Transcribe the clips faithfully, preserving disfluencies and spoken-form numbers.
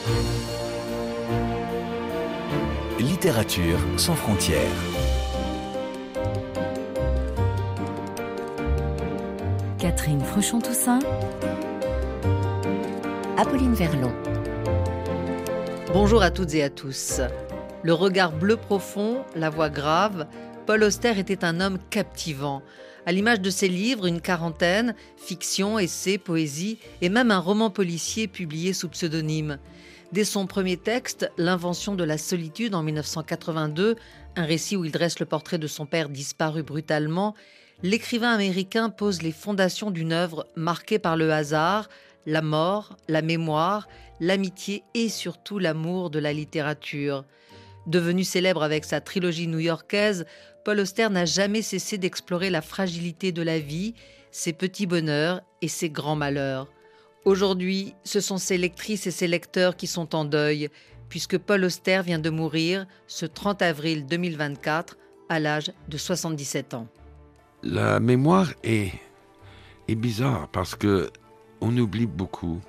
Littérature sans frontières. Catherine Fruchon-Toussaint, Apolline Verlon. Bonjour à toutes et à tous. Le regard bleu profond, la voix grave, Paul Auster était un homme captivant. À l'image de ses livres, une quarantaine, fiction, essais, poésie et même un roman policier publié sous pseudonyme. Dès son premier texte, L'invention de la solitude en dix-neuf cent quatre-vingt-deux, un récit où il dresse le portrait de son père disparu brutalement, l'écrivain américain pose les fondations d'une œuvre marquée par le hasard, la mort, la mémoire, l'amitié et surtout l'amour de la littérature. Devenu célèbre avec sa trilogie new-yorkaise, Paul Auster n'a jamais cessé d'explorer la fragilité de la vie, ses petits bonheurs et ses grands malheurs. Aujourd'hui, ce sont ses lectrices et ses lecteurs qui sont en deuil, puisque Paul Auster vient de mourir ce trente avril deux mille vingt-quatre à l'âge de soixante-dix-sept ans. La mémoire est, est bizarre parce qu'on oublie beaucoup.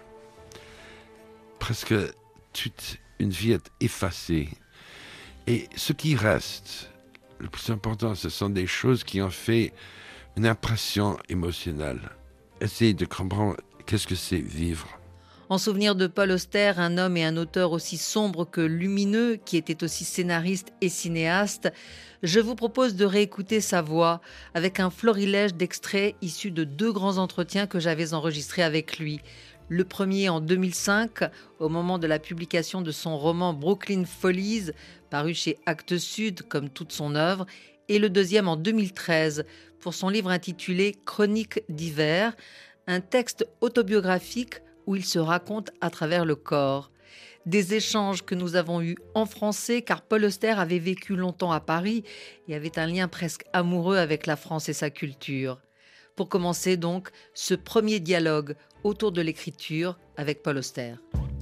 Presque toute une vie est effacée. Et ce qui reste, le plus important, ce sont des choses qui ont fait une impression émotionnelle. Essayez de comprendre qu'est-ce que c'est vivre. En souvenir de Paul Auster, un homme et un auteur aussi sombre que lumineux, qui était aussi scénariste et cinéaste, je vous propose de réécouter sa voix avec un florilège d'extraits issus de deux grands entretiens que j'avais enregistrés avec lui. Le premier en deux mille cinq, au moment de la publication de son roman Brooklyn Follies, paru chez Actes Sud comme toute son œuvre, et le deuxième en deux mille treize, pour son livre intitulé Chroniques d'hiver, un texte autobiographique où il se raconte à travers le corps. Des échanges que nous avons eus en français, car Paul Auster avait vécu longtemps à Paris et avait un lien presque amoureux avec la France et sa culture. Pour commencer donc, ce premier dialogue autour de l'écriture avec Paul Auster.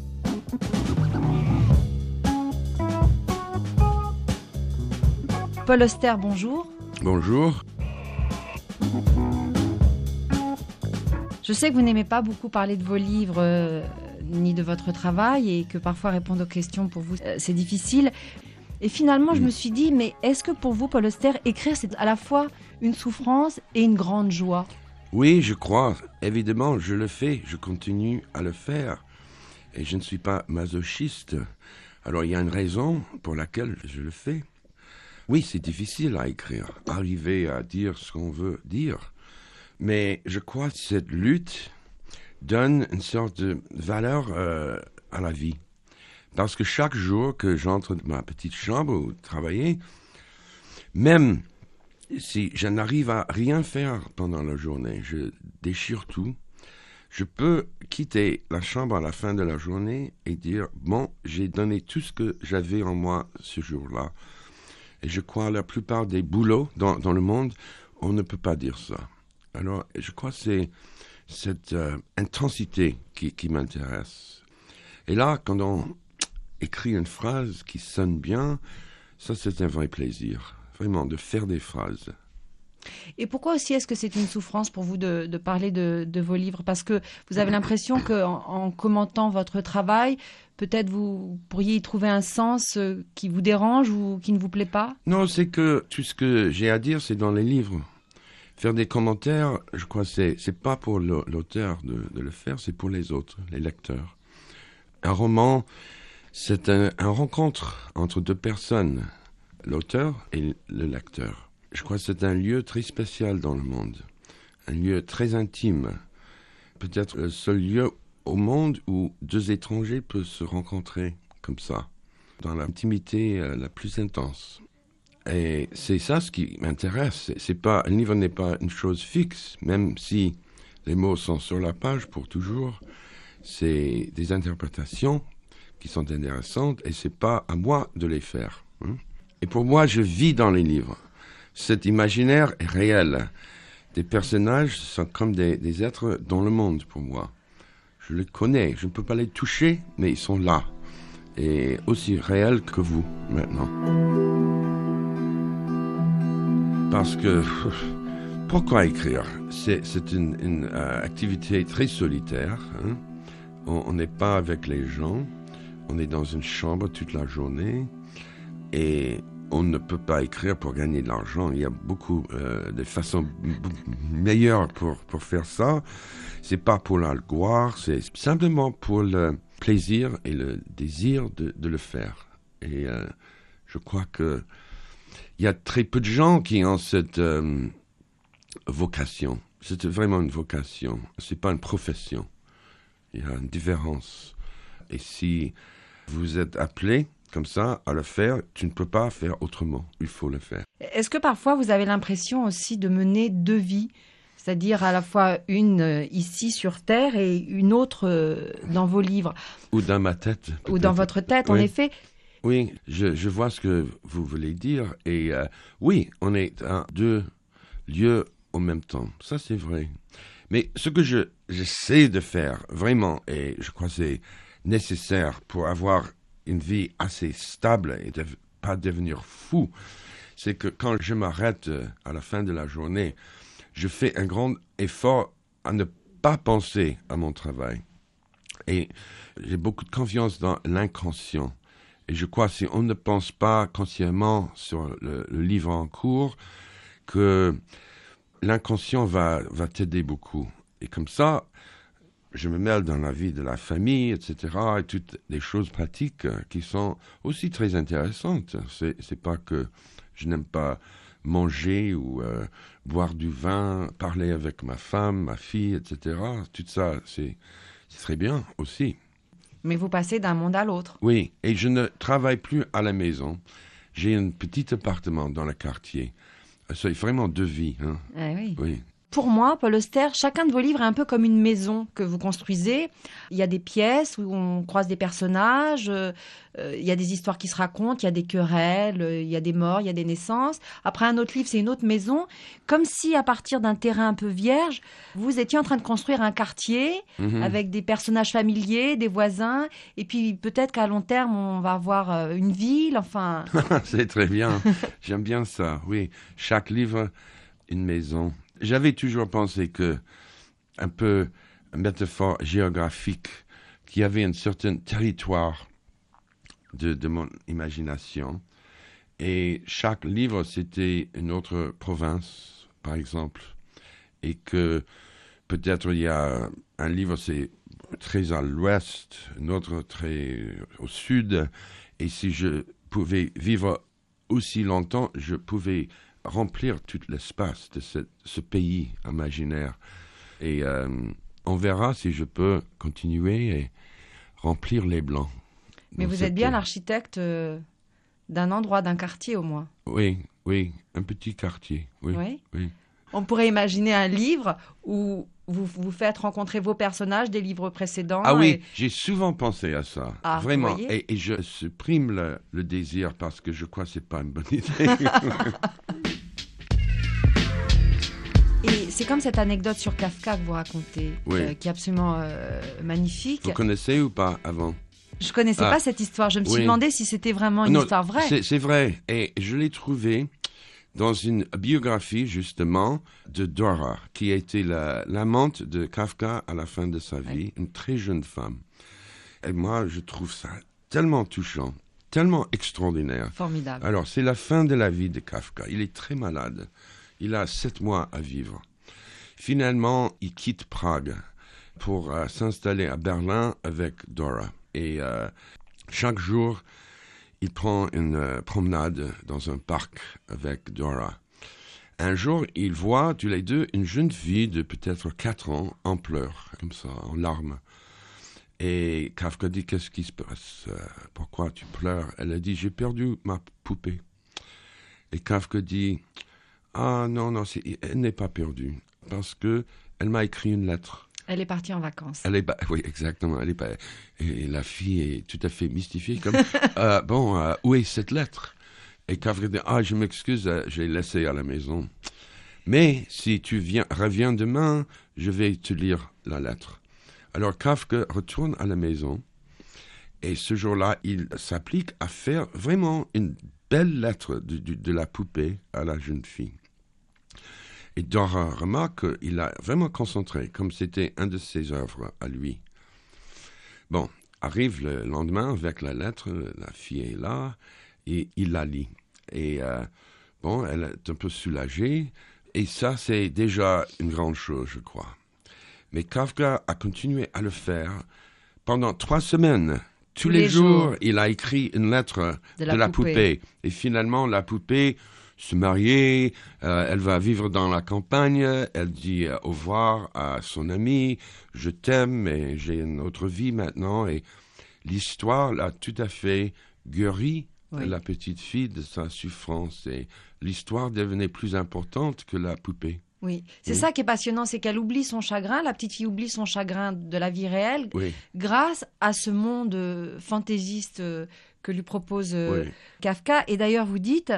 Paul Auster, bonjour. Bonjour. Je sais que vous n'aimez pas beaucoup parler de vos livres euh, ni de votre travail et que parfois répondre aux questions pour vous, euh, c'est difficile. Et finalement, je me suis dit, mais est-ce que pour vous, Paul Auster, écrire, c'est à la fois une souffrance et une grande joie ? Oui, je crois. Évidemment, je le fais. Je continue à le faire. Et je ne suis pas masochiste. Alors, il y a une raison pour laquelle je le fais. Oui, c'est difficile à écrire, arriver à dire ce qu'on veut dire. Mais je crois que cette lutte donne une sorte de valeur euh, à la vie. Parce que chaque jour que j'entre dans ma petite chambre ou travailler, même si je n'arrive à rien faire pendant la journée, je déchire tout, je peux quitter la chambre à la fin de la journée et dire « Bon, j'ai donné tout ce que j'avais en moi ce jour-là ». Et je crois que la plupart des boulots dans, dans le monde, on ne peut pas dire ça. Alors, je crois que c'est cette euh, intensité qui, qui m'intéresse. Et là, quand on écrit une phrase qui sonne bien, ça c'est un vrai plaisir, vraiment, de faire des phrases. Et pourquoi aussi est-ce que c'est une souffrance pour vous de, de parler de, de vos livres ? Parce que vous avez l'impression qu'en en commentant votre travail, peut-être vous pourriez y trouver un sens qui vous dérange ou qui ne vous plaît pas ? Non, c'est que tout ce que j'ai à dire, c'est dans les livres. Faire des commentaires, je crois que c'est, c'est pas pour l'auteur de, de le faire, c'est pour les autres, les lecteurs. Un roman, c'est un, un rencontre entre deux personnes, l'auteur et le lecteur. Je crois que c'est un lieu très spécial dans le monde, un lieu très intime, peut-être le seul lieu au monde où deux étrangers peuvent se rencontrer comme ça, dans l'intimité euh, la plus intense. Et c'est ça ce qui m'intéresse. C'est, c'est pas, un livre n'est pas une chose fixe, même si les mots sont sur la page pour toujours. C'est des interprétations qui sont intéressantes et c'est pas à moi de les faire. Hein. Et pour moi, je vis dans les livres. Cet imaginaire est réel. Des personnages sont comme des, des êtres dans le monde pour moi. Je les connais, je ne peux pas les toucher, mais ils sont là. Et aussi réels que vous, maintenant. Parce que, pourquoi écrire ? C'est, c'est une, une euh, activité très solitaire. Hein. On n'est pas avec les gens. on est dans une chambre toute la journée et on ne peut pas écrire pour gagner de l'argent. Il y a beaucoup euh, de façons meilleures pour, pour faire ça. C'est pas pour la gloire, c'est simplement pour le plaisir et le désir de, de le faire. Et euh, je crois que il y a très peu de gens qui ont cette euh, vocation. C'est vraiment une vocation. C'est pas une profession. Il y a une différence. Et si vous êtes appelé comme ça à le faire, tu ne peux pas faire autrement. Il faut le faire. Est-ce que parfois vous avez l'impression aussi de mener deux vies, c'est-à-dire à la fois une euh, ici sur Terre et une autre euh, dans vos livres? Ou dans ma tête. Peut-être. Ou dans votre tête, Oui. en effet. Oui, je, je vois ce que vous voulez dire. Et euh, oui, on est à deux lieux en même temps. Ça, c'est vrai. Mais ce que je, j'essaie de faire, vraiment, et je crois que c'est nécessaire pour avoir une vie assez stable et de pas devenir fou, c'est que quand je m'arrête à la fin de la journée, je fais un grand effort à ne pas penser à mon travail. Et j'ai beaucoup de confiance dans l'inconscient. Et je crois que si on ne pense pas consciemment sur le, le livre en cours, que l'inconscient va, va t'aider beaucoup. Et comme ça, je me mêle dans la vie de la famille, et cetera, et toutes les choses pratiques qui sont aussi très intéressantes. C'est, c'est pas que je n'aime pas manger ou euh, boire du vin, parler avec ma femme, ma fille, et cetera. Tout ça, c'est, c'est très bien aussi. Mais vous passez d'un monde à l'autre. Oui, et je ne travaille plus à la maison. J'ai un petit appartement dans le quartier. C'est vraiment deux vies. Hein. Eh oui. Oui. Pour moi, Paul Auster, chacun de vos livres est un peu comme une maison que vous construisez. Il y a des pièces où on croise des personnages, euh, euh, il y a des histoires qui se racontent, il y a des querelles, euh, il y a des morts, il y a des naissances. Après, un autre livre, c'est une autre maison. Comme si, à partir d'un terrain un peu vierge, vous étiez en train de construire un quartier Mhm. avec des personnages familiers, des voisins. Et puis, peut-être qu'à long terme, on va avoir euh, une ville, enfin... C'est très bien. J'aime bien ça. Oui, chaque livre, une maison. J'avais toujours pensé que, un peu une métaphore géographique, qu'il y avait un certain territoire de, de mon imagination. Et chaque livre, c'était une autre province, par exemple. Et que peut-être il y a un livre, c'est très à l'ouest, un autre très au sud. Et si je pouvais vivre aussi longtemps, je pouvais remplir tout l'espace de ce, ce pays imaginaire. Et euh, on verra si je peux continuer et remplir les blancs. Mais Donc vous êtes c'est- bien l'architecte euh, d'un endroit, d'un quartier au moins. Oui, oui, un petit quartier. Oui, Oui. oui. On pourrait imaginer un livre où vous vous faites rencontrer vos personnages des livres précédents. Ah oui, et- j'ai souvent pensé à ça. Ah, vous vraiment. voyez Et, et je supprime le, le désir parce que je crois que c'est pas une bonne idée. Et c'est comme cette anecdote sur Kafka que vous racontez, Oui. euh, qui est absolument euh, magnifique. Vous connaissez ou pas avant? Je connaissais Ah. pas cette histoire. Je me suis Oui. demandé si c'était vraiment une Non, histoire vraie. C'est, c'est vrai. Et je l'ai trouvé dans une biographie, justement, de Dora, qui a été la, l'amante de Kafka à la fin de sa vie, une très jeune femme. Et moi, je trouve ça tellement touchant, tellement extraordinaire. Formidable. Alors, c'est la fin de la vie de Kafka. Il est très malade. Il a sept mois à vivre. Finalement, il quitte Prague pour euh, s'installer à Berlin avec Dora. Et euh, chaque jour, il prend une euh, promenade dans un parc avec Dora. Un jour, il voit tous les deux une jeune fille de peut-être quatre ans en pleurs, comme ça, en larmes. Et Kafka dit, qu'est-ce qui se passe? Euh, Pourquoi tu pleures? Elle a dit, j'ai perdu ma poupée. Et Kafka dit, ah non, non, c'est, elle n'est pas perdue, parce que elle m'a écrit une lettre. Elle est partie en vacances. Elle est pas, oui, exactement. Elle est pas, et la fille est tout à fait mystifiée, comme, euh, bon, euh, où est cette lettre? Et Kafka dit, ah, je m'excuse, euh, je l'ai laissée à la maison. Mais si tu viens, reviens demain, je vais te lire la lettre. Alors Kafka retourne à la maison, et ce jour-là, il s'applique à faire vraiment une belle lettre de, de, de la poupée à la jeune fille. Et Dora remarque qu'il a vraiment concentré, comme c'était un de ses œuvres à lui. Bon, arrive le lendemain avec la lettre, la fille est là, et il la lit. Et euh, bon, elle est un peu soulagée, et ça, c'est déjà une grande chose, je crois. Mais Kafka a continué à le faire pendant trois semaines. Tous, Tous les, les jours, jours, il a écrit une lettre de la, de la poupée. poupée. Et finalement, la poupée se marie, euh, elle va vivre dans la campagne, elle dit euh, au revoir à son ami, je t'aime, et j'ai une autre vie maintenant. Et l'histoire l'a tout à fait guéri, oui. La petite fille, de sa souffrance. Et l'histoire devenait plus importante que la poupée. Oui, c'est oui. Oui. ça qui est passionnant, c'est qu'elle oublie son chagrin, la petite fille oublie son chagrin de la vie réelle, oui. grâce à ce monde euh, fantaisiste euh, que lui propose euh, oui. Kafka. Et d'ailleurs, vous dites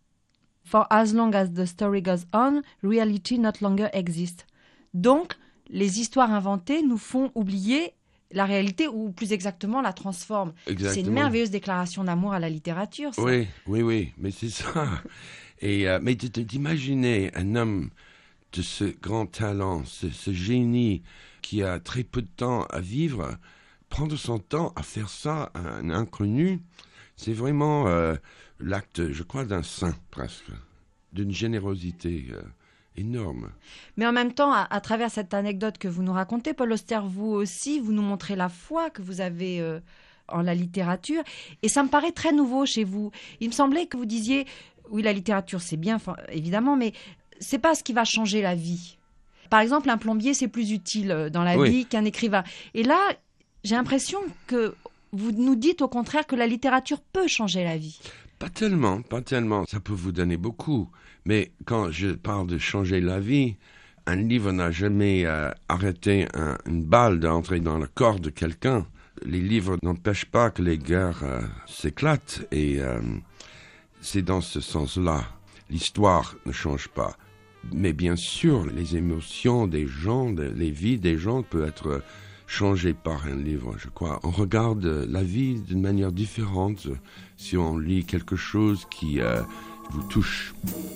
« For as long as the story goes on, reality not longer exists ». Donc, les histoires inventées nous font oublier la réalité, ou plus exactement, la transforment. Exactement. C'est une merveilleuse déclaration d'amour à la littérature, ça. Oui, oui, oui, mais c'est ça. Et, euh, mais d'imaginer un homme de ce grand talent, ce, ce génie qui a très peu de temps à vivre, prendre son temps à faire ça à un inconnu, c'est vraiment euh, l'acte, je crois, d'un saint presque, d'une générosité euh, énorme. Mais en même temps, à, à travers cette anecdote que vous nous racontez, Paul Auster, vous aussi, vous nous montrez la foi que vous avez euh, en la littérature. Et ça me paraît très nouveau chez vous. Il me semblait que vous disiez, oui, la littérature, c'est bien, évidemment, mais c'est pas ce qui va changer la vie. Par exemple, un plombier, c'est plus utile dans la oui. vie qu'un écrivain. Et là, j'ai l'impression que vous nous dites au contraire que la littérature peut changer la vie. Pas tellement, pas tellement. Ça peut vous donner beaucoup. Mais quand je parle de changer la vie, un livre n'a jamais euh, arrêté un, une balle d'entrer dans le corps de quelqu'un. Les livres n'empêchent pas que les guerres euh, s'éclatent. Et euh, c'est dans ce sens-là. L'histoire ne change pas. Mais bien sûr, les émotions des gens, de, les vies des gens peuvent être changées par un livre, je crois. On regarde la vie d'une manière différente si on lit quelque chose qui euh, vous touche.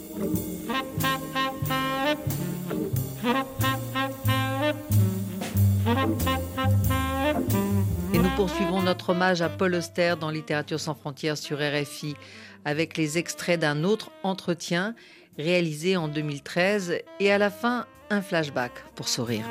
Et nous poursuivons notre hommage à Paul Auster dans Littérature sans frontières sur R F I avec les extraits d'un autre entretien réalisé en deux mille treize et à la fin, un flashback pour sourire.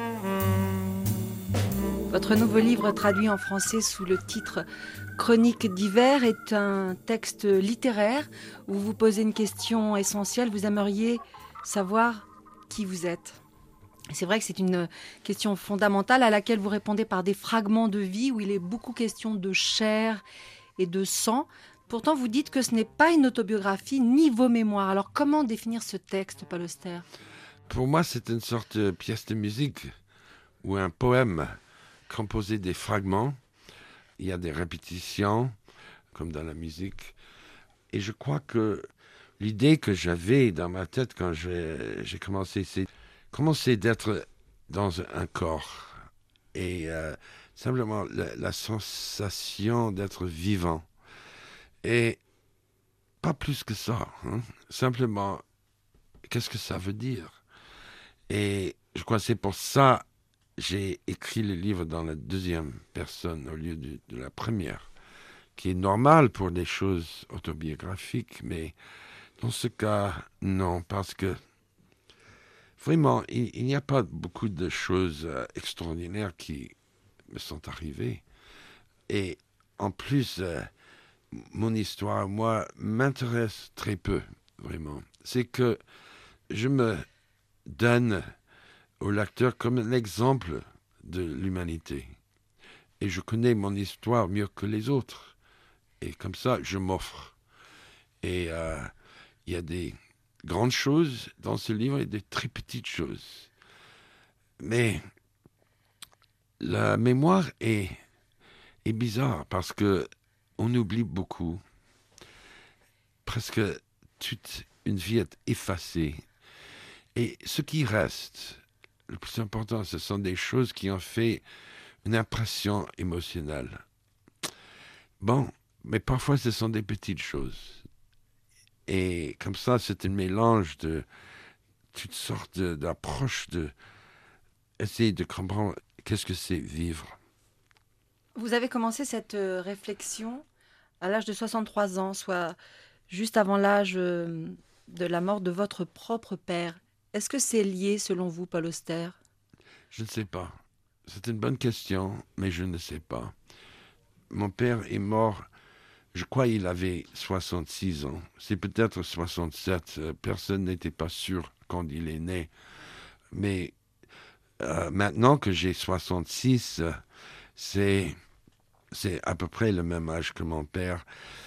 Votre nouveau livre, traduit en français sous le titre « Chroniques d'hiver » est un texte littéraire où vous posez une question essentielle. Vous aimeriez savoir qui vous êtes. C'est vrai que c'est une question fondamentale à laquelle vous répondez par des fragments de vie où il est beaucoup question de chair et de sang. Pourtant, vous dites que ce n'est pas une autobiographie ni vos mémoires. Alors, comment définir ce texte, Paul Auster ? Pour moi, c'est une sorte de pièce de musique ou un poème composé des fragments. Il y a des répétitions, comme dans la musique. Et je crois que l'idée que j'avais dans ma tête quand j'ai, j'ai commencé, c'est commencer d'être dans un corps. Et euh, simplement la, la sensation d'être vivant. Et pas plus que ça. Hein. Simplement, qu'est-ce que ça veut dire ? Et je crois que c'est pour ça que j'ai écrit le livre dans la deuxième personne au lieu de, de la première, qui est normal pour des choses autobiographiques, mais dans ce cas, non, parce que vraiment, il, il n'y a pas beaucoup de choses euh, extraordinaires qui me sont arrivées. Et en plus, euh, mon histoire, moi, m'intéresse très peu, vraiment. C'est que je me donne au lecteur comme un exemple de l'humanité. Et je connais mon histoire mieux que les autres. Et comme ça, je m'offre. Et euh, il y a des grandes choses dans ce livre et des très petites choses. Mais la mémoire est, est bizarre parce que on oublie beaucoup. Presque toute une vie est effacée. Et ce qui reste, le plus important, ce sont des choses qui ont fait une impression émotionnelle. Bon, mais parfois ce sont des petites choses. Et comme ça, c'est un mélange de toutes sortes de, d'approches, de essayer de comprendre qu'est-ce que c'est vivre. Vous avez commencé cette euh, réflexion à l'âge de soixante-trois ans, soit juste avant l'âge euh, de la mort de votre propre père. Est-ce que c'est lié, selon vous, Paul Auster? Je ne sais pas. C'est une bonne question, mais je ne sais pas. Mon père est mort, je crois qu'il avait soixante-six ans. C'est peut-être soixante-sept. Personne n'était pas sûr quand il est né. Mais euh, maintenant que j'ai soixante-six, c'est, c'est à peu près le même âge que mon père.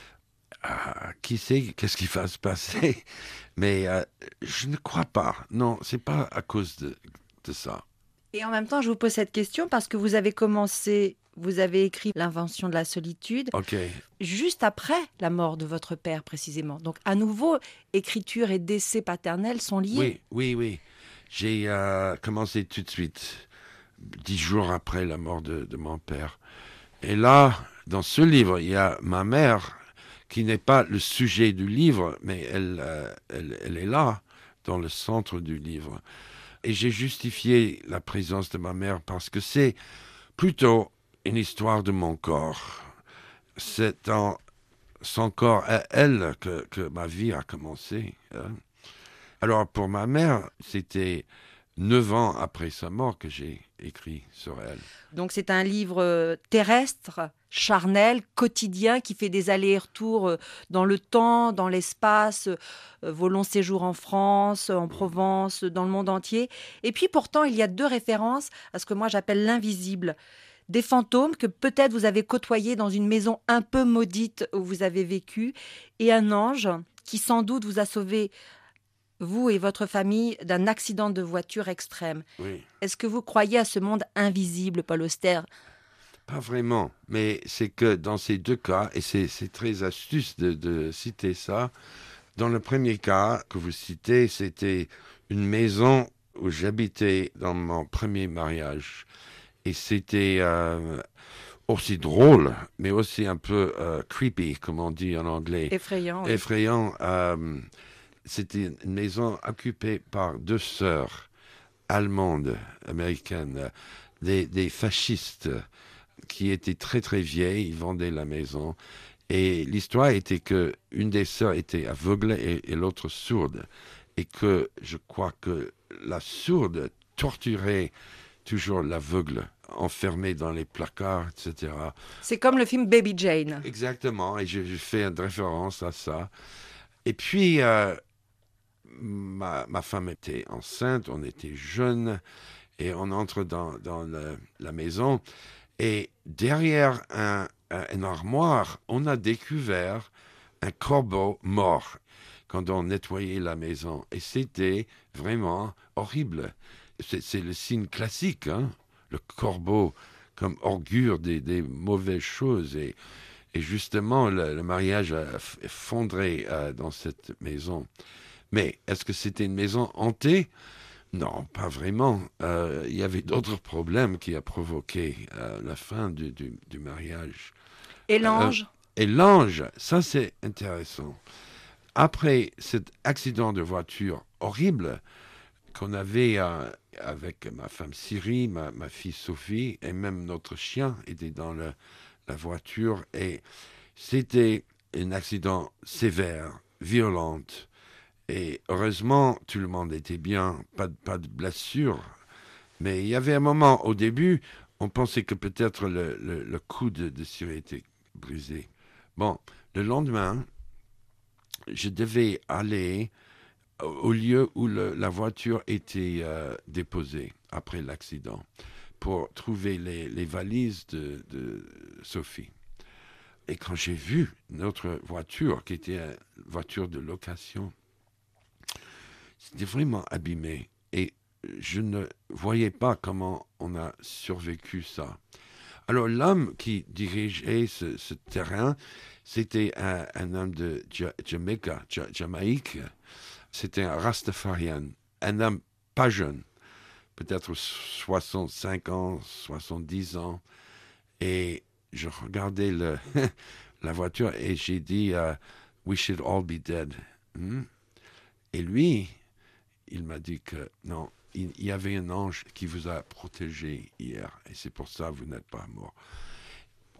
Euh, qui sait qu'est-ce qui va se passer? Mais euh, je ne crois pas. Non, c'est pas à cause de, de ça. Et en même temps, je vous pose cette question parce que vous avez commencé, vous avez écrit L'invention de la solitude, Ok. juste après la mort de votre père, précisément. Donc, à nouveau, écriture et décès paternel sont liés. Oui, oui, oui. J'ai euh, commencé tout de suite, dix jours après la mort de, de mon père. Et là, dans ce livre, il y a ma mère, qui n'est pas le sujet du livre, mais elle, euh, elle, elle est là, dans le centre du livre. Et j'ai justifié la présence de ma mère parce que c'est plutôt une histoire de mon corps. C'est dans son corps à elle que, que ma vie a commencé. Hein. Alors pour ma mère, c'était neuf ans après sa mort que j'ai écrit sur elle. Donc, c'est un livre terrestre, charnel, quotidien, qui fait des allers-retours dans le temps, dans l'espace, vos longs séjours en France, en Provence, dans le monde entier. Et puis, pourtant, il y a deux références à ce que moi j'appelle l'invisible. Des fantômes que peut-être vous avez côtoyés dans une maison un peu maudite où vous avez vécu, et un ange qui sans doute vous a sauvé, vous et votre famille, d'un accident de voiture extrême. Oui. Est-ce que vous croyez à ce monde invisible, Paul Auster? Pas vraiment, mais c'est que dans ces deux cas, et c'est, c'est très astuce de, de citer ça, dans le premier cas que vous citez, c'était une maison où j'habitais dans mon premier mariage. Et c'était euh, aussi drôle, mais aussi un peu euh, creepy, comme on dit en anglais. Effrayant. Oui. Effrayant. Euh, c'était une maison occupée par deux sœurs allemandes, américaines, des, des fascistes qui étaient très très vieilles, ils vendaient la maison. Et l'histoire était que une des sœurs était aveugle et, et l'autre sourde. Et que je crois que la sourde torturait toujours l'aveugle, enfermé dans les placards, et cetera. C'est comme le film Baby Jane. Exactement, et je, je fais une référence à ça. Et puis, euh, ma, ma femme était enceinte, on était jeunes, et on entre dans, dans le, la maison. Et derrière un, un, une armoire, on a découvert un corbeau mort quand on nettoyait la maison. Et c'était vraiment horrible. C'est, c'est le signe classique, hein, le corbeau comme augure des, des mauvaises choses. Et, et justement, le, le mariage a effondré euh, dans cette maison. Mais est-ce que c'était une maison hantée? Non, pas vraiment. Euh, il y avait d'autres problèmes qui ont provoqué euh, la fin du, du, du mariage. Et l'ange euh, Et l'ange, ça c'est intéressant. Après cet accident de voiture horrible qu'on avait euh, avec ma femme Syrie, ma, ma fille Sophie, et même notre chien était dans le, la voiture, et c'était un accident sévère, violent. Et heureusement, tout le monde était bien, pas de, pas de blessure. Mais il y avait un moment, au début, on pensait que peut-être le, le, le coude de, de Syrie était brisé. Bon, le lendemain, je devais aller au lieu où le, la voiture était euh, déposée après l'accident pour trouver les, les valises de, de Sophie. Et quand j'ai vu notre voiture, qui était une voiture de location, c'était vraiment abîmé. Et je ne voyais pas comment on a survécu ça. Alors l'homme qui dirigeait ce, ce terrain, c'était un, un homme de ja- Jamaica, ja- Jamaïque. C'était un Rastafarian, un homme pas jeune, peut-être soixante-cinq ans, soixante-dix ans. Et je regardais le, la voiture et j'ai dit uh, « We should all be dead hmm? ». Et lui, il m'a dit que non, il, il y avait un ange qui vous a protégé hier et c'est pour ça que vous n'êtes pas mort.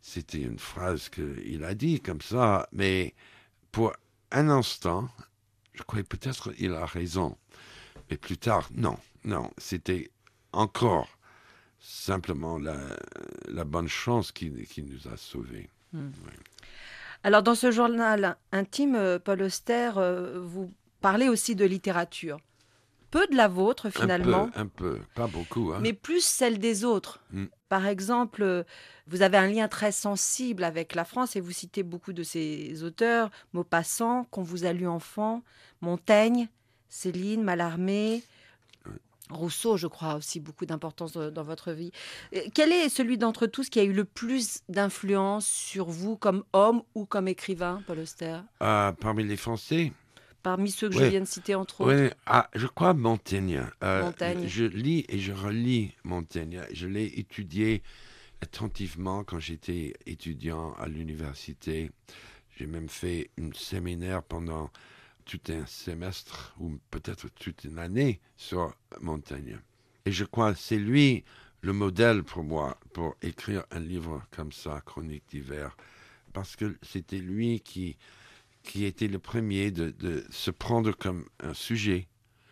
c'était une phrase qu'il a dit comme ça, mais pour un instant, je croyais peut-être qu'il a raison. Mais plus tard, non, non, c'était encore simplement la, la bonne chance qui, qui nous a sauvés. Mmh. Oui. Alors, dans ce journal intime, Paul Auster, euh, vous parlez aussi de littérature. Peu de la vôtre, finalement. Un peu, un peu, pas beaucoup. Hein. Mais plus celle des autres. Mm. Par exemple, vous avez un lien très sensible avec la France et vous citez beaucoup de ces auteurs, Maupassant, qu'on vous a lu enfant, Montaigne, Céline, Mallarmé, Oui. Rousseau, je crois aussi, beaucoup d'importance dans votre vie. Quel est celui d'entre tous qui a eu le plus d'influence sur vous comme homme ou comme écrivain, Paul Auster ? Euh, parmi les Français, Parmi ceux que Ouais. je viens de citer, entre autres. oui, ah, je crois Montaigne. Euh, Montaigne. Je lis et je relis Montaigne. Je l'ai étudié attentivement quand j'étais étudiant à l'université. J'ai même fait un séminaire pendant tout un semestre ou peut-être toute une année sur Montaigne. Et je crois que c'est lui le modèle pour moi pour écrire un livre comme ça, Chroniques d'hiver, parce que c'était lui qui, qui était le premier de, de se prendre comme un sujet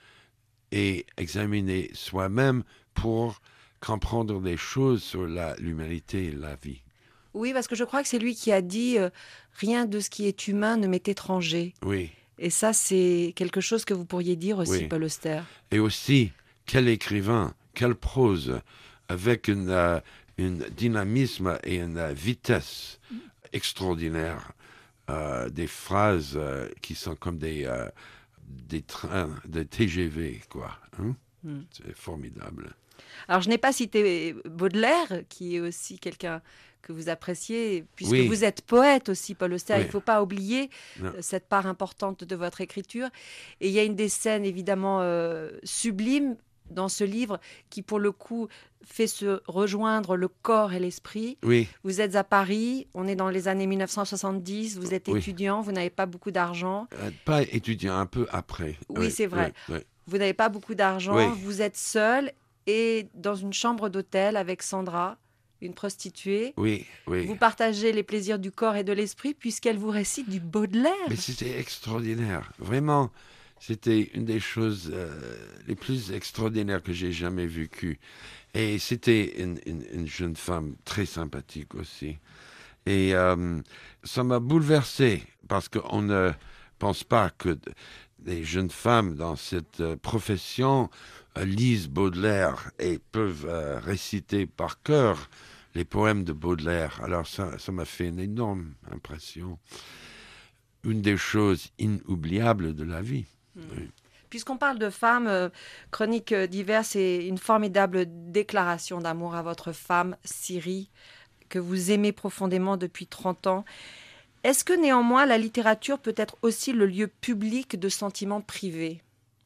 et examiner soi-même pour comprendre des choses sur la, l'humanité et la vie. Oui, parce que je crois que c'est lui qui a dit euh, « Rien de ce qui est humain ne m'est étranger ». Oui. Et ça, c'est quelque chose que vous pourriez dire aussi, Oui. Paul Auster. Et aussi, quel écrivain, quelle prose, avec une, euh, une dynamisme et une euh, vitesse extraordinaire. Euh, des phrases euh, qui sont comme des, euh, des trains de T G V, quoi. Hein? Mm. C'est formidable. Alors, je n'ai pas cité Baudelaire, qui est aussi quelqu'un que vous appréciez, puisque Oui. vous êtes poète aussi, Paul Auster. Oui. Il ne faut pas oublier Non. cette part importante de votre écriture. Et il y a une des scènes, évidemment, euh, sublimes dans ce livre, qui, pour le coup, fait se rejoindre le corps et l'esprit. Oui, Vous êtes à Paris, on est dans les années mille neuf cent soixante-dix, vous êtes Oui. étudiant, vous n'avez pas beaucoup d'argent. euh, pas étudiant, un peu après. Oui, c'est vrai. Oui, oui. Vous n'avez pas beaucoup d'argent, Oui. vous êtes seul et dans une chambre d'hôtel avec Sandra, une prostituée. Oui, oui. Vous partagez les plaisirs du corps et de l'esprit puisqu'elle vous récite du Baudelaire. Mais c'était extraordinaire. Vraiment, c'était une des choses euh, les plus extraordinaires que j'ai jamais vécues. Et c'était une, une, une jeune femme très sympathique aussi. Et euh, ça m'a bouleversé parce qu'on ne pense pas que des jeunes femmes dans cette euh, profession euh, lisent Baudelaire et peuvent euh, réciter par cœur les poèmes de Baudelaire. Alors ça, ça m'a fait une énorme impression. Une des choses inoubliables de la vie. Mmh. Oui. Puisqu'on parle de femmes, euh, Chroniques d'hiver, c'est une formidable déclaration d'amour à votre femme, Syrie, que vous aimez profondément depuis trente ans. Est-ce que néanmoins la littérature peut être aussi le lieu public de sentiments privés ?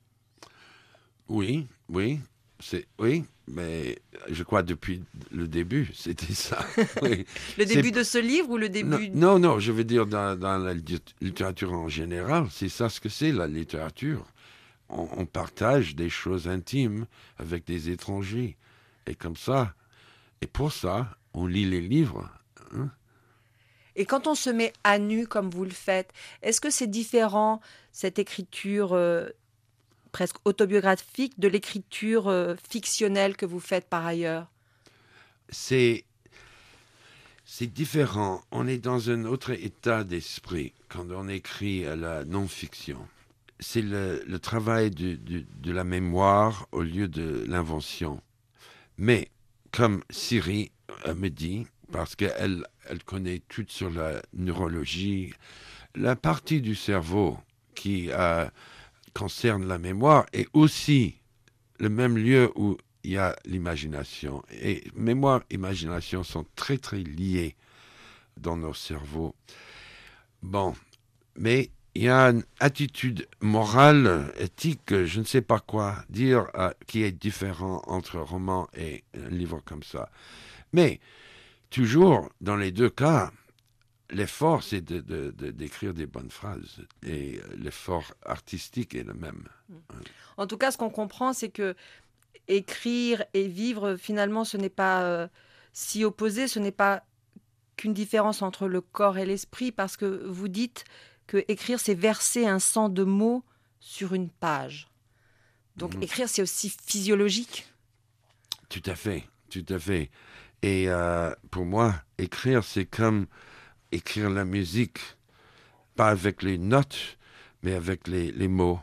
Oui, oui, c'est oui, mais je crois depuis le début, c'était ça. Oui. Le début C'est- de ce livre ou le Non, début non, non, je veux dire dans, dans la lit- littérature en général, c'est ça ce que c'est la littérature. On, on partage des choses intimes avec des étrangers. Et comme ça, et pour ça, on lit les livres. Hein. Et quand on se met à nu comme vous le faites, est-ce que c'est différent, cette écriture euh, presque autobiographique, de l'écriture euh, fictionnelle que vous faites par ailleurs ? C'est, c'est différent. On est dans un autre état d'esprit quand on écrit à la non-fiction. C'est le, le travail du- du- de la mémoire au lieu de l'invention. Mais, comme Siri euh, me dit, parce qu'elle elle connaît tout sur la neurologie, la partie du cerveau qui euh, concerne la mémoire est aussi le même lieu où il y a l'imagination. Et mémoire et imagination sont très très liés dans nos cerveaux. Bon, mais il y a une attitude morale, éthique, je ne sais pas quoi dire, euh, qui est différent entre un roman et un livre comme ça. Mais toujours, dans les deux cas, l'effort, c'est de, de, de- d'écrire des bonnes phrases. Et euh, l'effort artistique est le même. En tout cas, ce qu'on comprend, c'est que écrire et vivre, finalement, ce n'est pas euh, si opposé, ce n'est pas une différence entre le corps et l'esprit, parce que vous dites que écrire, c'est verser un sang de mots sur une page. Donc mmh. écrire, c'est aussi physiologique. Tout à fait, tout à fait. Et euh, pour moi, écrire, c'est comme écrire la musique, pas avec les notes, mais avec les, les mots.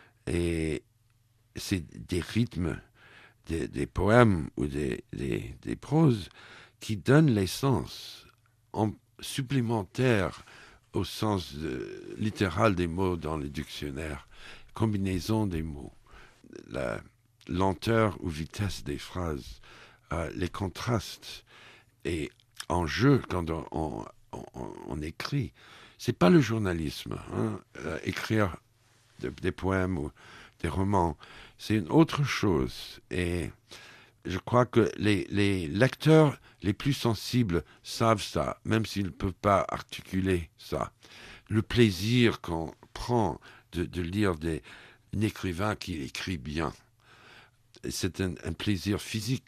Et c'est des rythmes, des, des poèmes ou des, des, des proses qui donnent l'essence en supplémentaire au sens de, littéral des mots dans les dictionnaires, combinaison des mots, la lenteur ou vitesse des phrases, euh, les contrastes. Et en jeu, quand on, on, on, on écrit, c'est pas le journalisme, hein, euh, écrire de, des poèmes ou des romans, c'est une autre chose. Et je crois que les, les lecteurs les plus sensibles savent ça, même s'ils ne peuvent pas articuler ça. Le plaisir qu'on prend de, de lire des, un écrivain qui écrit bien, c'est un, un plaisir physique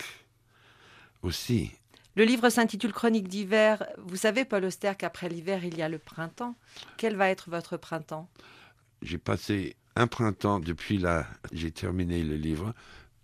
aussi. Le livre s'intitule Chroniques d'hiver. Vous savez, Paul Auster, qu'après l'hiver, il y a le printemps. Quel va être votre printemps ? J'ai passé un printemps depuis là, j'ai terminé le livre.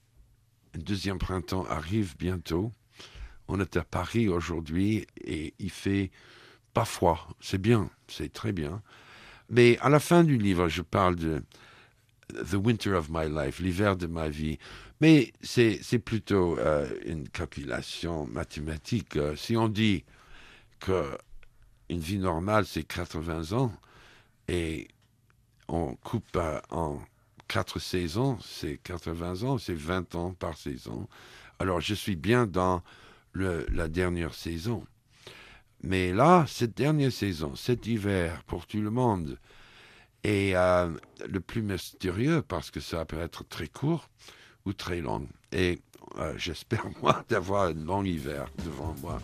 Un deuxième printemps arrive bientôt. On est à Paris aujourd'hui et il fait pas froid. C'est bien, c'est très bien. Mais à la fin du livre, je parle de The Winter of My Life, l'hiver de ma vie. Mais c'est, c'est plutôt euh, une calculation mathématique. Euh, si on dit qu'une vie normale, c'est quatre-vingts ans, et on coupe euh, en quatre saisons, c'est quatre-vingts ans, c'est vingt ans par saison. Alors je suis bien dans le, la dernière saison. Mais là, cette dernière saison, cet hiver, pour tout le monde, est euh, le plus mystérieux parce que ça peut être très court ou très long. Et euh, j'espère, moi, d'avoir un long hiver devant moi.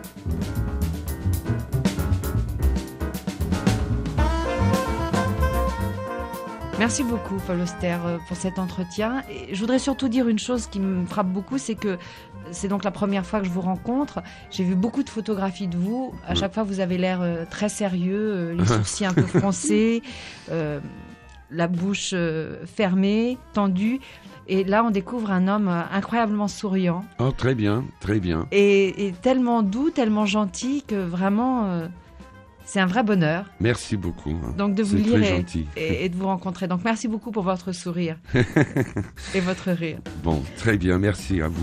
Merci beaucoup, Paul Auster, pour cet entretien. Et je voudrais surtout dire une chose qui me frappe beaucoup, c'est que c'est donc la première fois que je vous rencontre. J'ai vu beaucoup de photographies de vous. À chaque fois, vous avez l'air euh, très sérieux, euh, les sourcils un peu froncés, euh, la bouche euh, fermée, tendue. Et là, on découvre un homme incroyablement souriant. Oh, très bien, très bien. Et, et tellement doux, tellement gentil que vraiment... Euh, c'est un vrai bonheur. Merci beaucoup. Donc de vous c'est lire très et, gentil. Et, et de vous rencontrer. Donc merci beaucoup pour votre sourire et votre rire. Bon, très bien, merci à vous.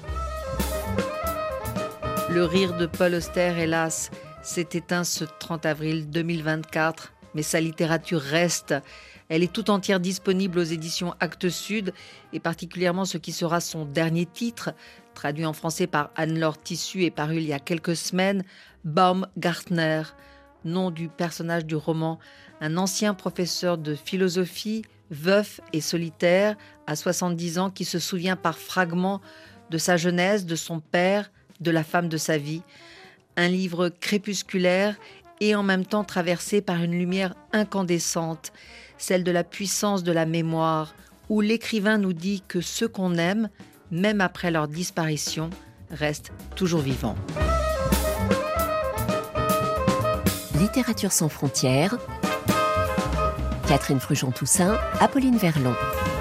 Le rire de Paul Auster, hélas, s'est éteint ce trente avril deux mille vingt-quatre, mais sa littérature reste. Elle est tout entière disponible aux éditions Actes Sud, et particulièrement ce qui sera son dernier titre, traduit en français par Anne-Laure Tissu et paru il y a quelques semaines, Baumgartner, nom du personnage du roman, un ancien professeur de philosophie, veuf et solitaire, à soixante-dix ans, qui se souvient par fragments de sa jeunesse, de son père, de la femme de sa vie. Un livre crépusculaire et en même temps traversé par une lumière incandescente, celle de la puissance de la mémoire, où l'écrivain nous dit que ceux qu'on aime, même après leur disparition, restent toujours vivants. Littérature sans frontières. Catherine Fruchon-Toussaint, Apolline Verlon.